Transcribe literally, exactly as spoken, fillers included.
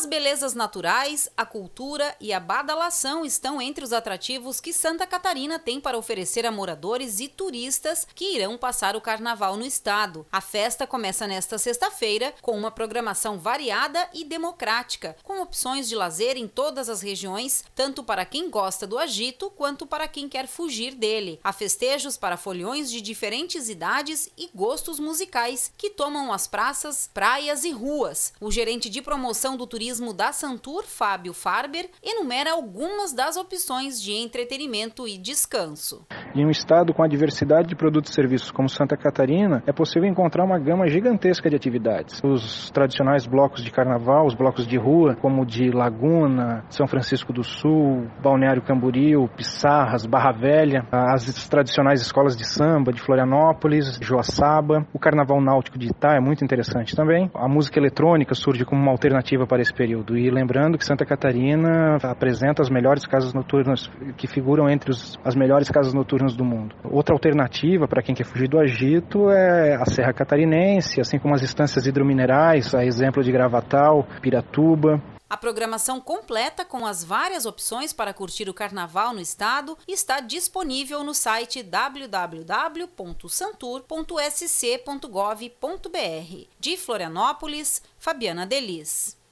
As belezas naturais, a cultura e a badalação estão entre os atrativos que Santa Catarina tem para oferecer a moradores e turistas que irão passar o carnaval no estado. A festa começa nesta sexta-feira com uma programação variada e democrática, com opções de lazer em todas as regiões, tanto para quem gosta do agito quanto para quem quer fugir dele. Há festejos para foliões de diferentes idades e gostos musicais que tomam as praças, praias e ruas. O gerente de promoção do turismo da Santur, Fábio Farber, enumera algumas das opções de entretenimento e descanso. Em um estado com a diversidade de produtos e serviços como Santa Catarina, é possível encontrar uma gama gigantesca de atividades. Os tradicionais blocos de carnaval, os blocos de rua, como o de Laguna, São Francisco do Sul, Balneário Camboriú, Pissarras, Barra Velha, as tradicionais escolas de samba de Florianópolis, Joaçaba, o Carnaval Náutico de Itá é muito interessante também. A música eletrônica surge como uma alternativa para esse período. E lembrando que Santa Catarina apresenta as melhores casas noturnas, que figuram entre os, as melhores casas noturnas do mundo. Outra alternativa para quem quer fugir do agito é a Serra Catarinense, assim como as estâncias hidrominerais, a exemplo de Gravatal, Piratuba. A programação completa com as várias opções para curtir o carnaval no estado está disponível no site w w w ponto santur ponto s c ponto gov ponto b r. De Florianópolis, Fabiana Delis.